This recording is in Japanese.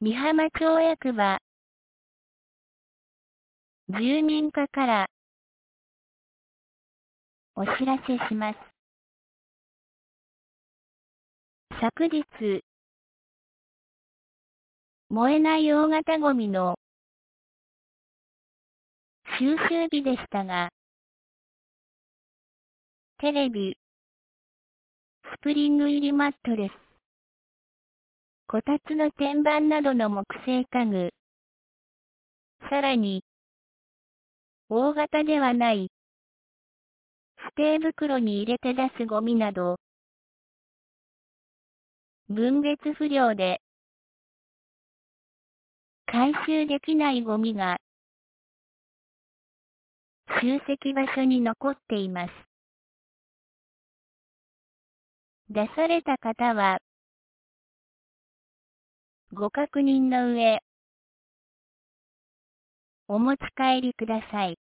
美浜町役場住民課からお知らせします。昨日、燃えない大型ゴミの収集日でしたが、テレビ、スプリング入りマットレス、こたつの天板などの木製家具、さらに、大型ではない、ステー袋に入れて出すゴミなど、分別不良で、回収できないゴミが、集積場所に残っています。出された方は、ご確認の上、お持ち帰りください。